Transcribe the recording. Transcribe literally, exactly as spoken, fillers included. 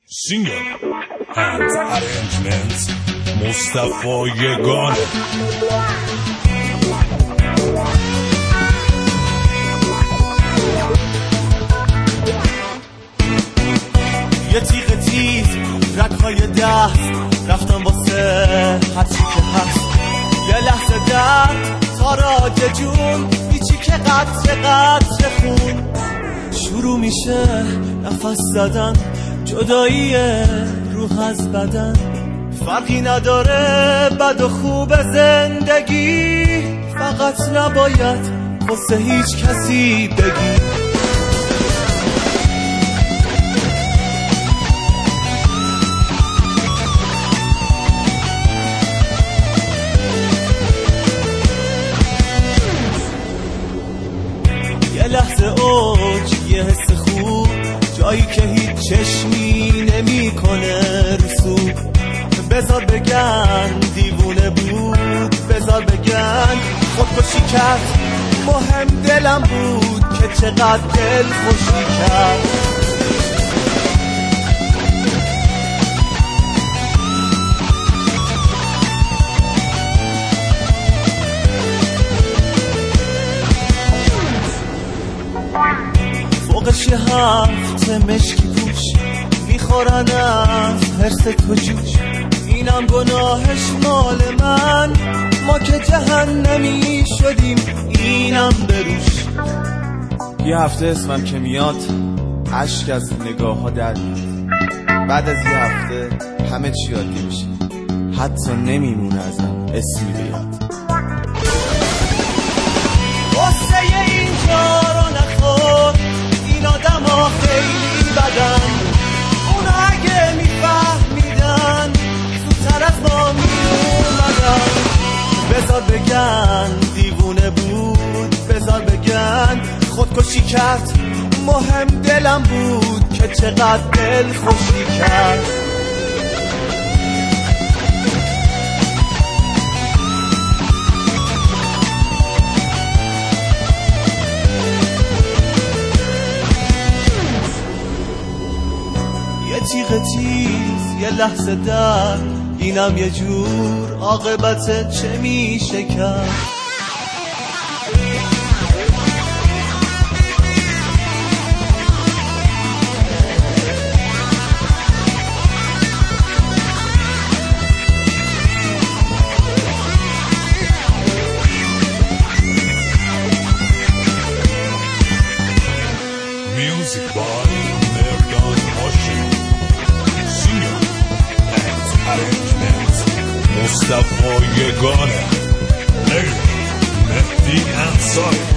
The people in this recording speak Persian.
Singer and arrangements مصطفی یگانه. یه تیغ تیز رگ‌های دست رفتم واسه هرچی که هست، یه لحظه درد تاراج جون بیچی که قطر قطر خون شروع میشه نفس زدن، جدایی روح از بدن، فرقی نداره بد و خوب زندگی، فقط نباید واسه هیچ کسی بگی. یه لحظه اوج، یه حس خوب، جایی که هیچ چشمی نمی کنه رسوب، بذار بگن دیوونه بود، بذار بگن خودکشی کرد، مهم دلم بود که چقدر دل خوشی کرد. فوقش یه هفته مشکی پوش میخورن از حرس تو جوش، اینم گناهش مال من، ما که جهنمی شدیم اینم بروش. یه هفته اسمم که میاد عشق از نگاه ها در میاد، بعد از یه هفته همه چی عادی میشه، حتی نمیمونه ازم اسمی بیاد. قصه اینجا رو نخور، این آدم ها خیلی بدن، اونا اگه میفهمیدن زودتر از ما میومدن، بذار بگن دیوونه بود، بذار بگن خودکشی کرد، مهم دلم بود که چقدر دل خوشی کرد. یه تیغ تیز، یه لحظه درد، اینم یه جور عاقبت چه میشه کرد. Music by Merdan Hashim. Singer and arrangements مصطفی یگانه. Mehdi Ansari.